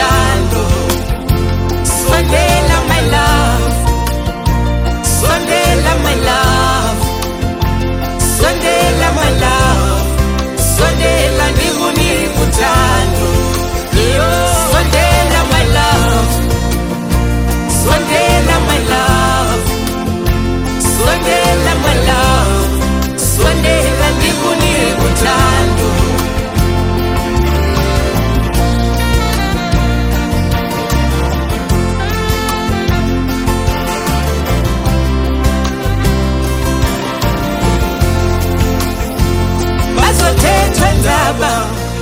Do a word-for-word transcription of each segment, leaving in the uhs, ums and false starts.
uthando. Sondela my love, sondela my love, sondela my love, sondela ndikunike uthando. Yo, sondela my love, sondela my love, sondela my love, sondela ndikunike uthando. Bazothetha indaba,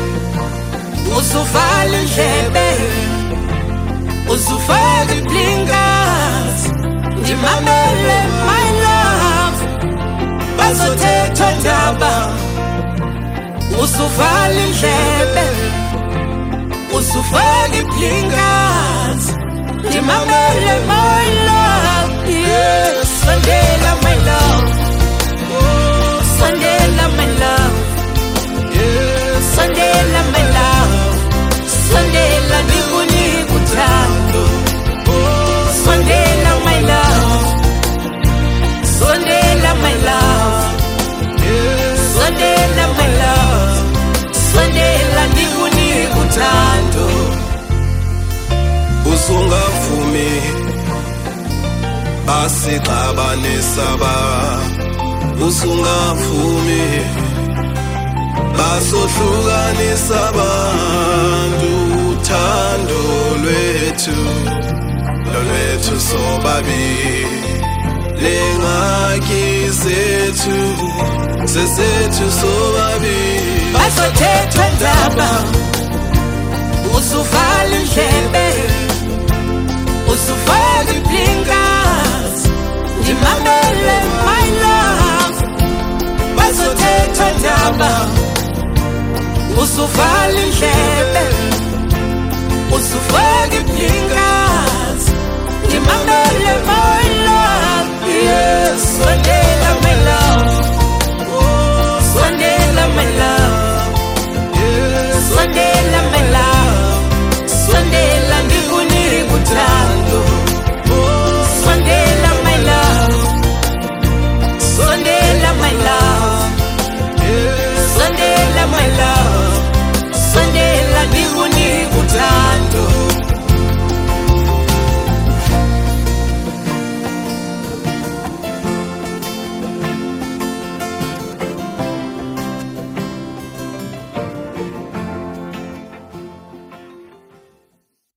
usuvala indlebe, usufaka iblinkas, ndimamele my love. Bazothetha indaba, usuvala indlebe, usufaka iblinkas, ndimamele my love. Yeah, sondela my love, sondela my love, sondela my love, sondela ndikunike uthando. Sondela my love, sondela my love, sondela my love, sondela ndikunike uthando. Usungavumi basixabanisaba, usungavumi basohlukanisa abantu. Uthando lwethu lolwethu sobabili, lengaki zethu sesethu sobabili. Bazothetha indaba, usuvala indlebe, usufaka iblinkas, ndimamele my love. Bazothetha indaba, usuvala indlebe, usufaka iblinkas, ndimamele my love. Yes, sondela my love, sondela my love, sondela my love, sondela ndikunike uthando. Sondela my love, sondela my love, sondela my love.